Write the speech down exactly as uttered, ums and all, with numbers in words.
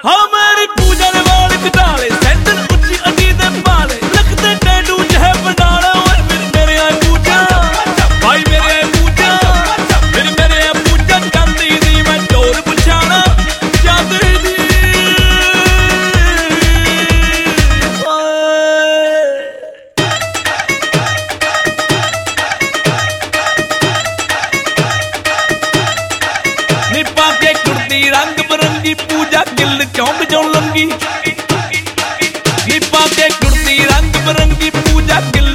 हाँ मेरी पूजा ने वाले कटाले सैंडल उच्ची अटी दे पाले लगते टैटू जह बनाना ओए मेरे मेरे आए पूजा भाई मेरे आए पूजा मेरे मेरे आए पूजा चांदी दी मैं डोर बुछाना चांदी दी निपा के कुर्ती रंग बरंगी पूजा गिल चौंक चौं लंगी निपा के कुर्ती रंग बरंगी पूजा गिल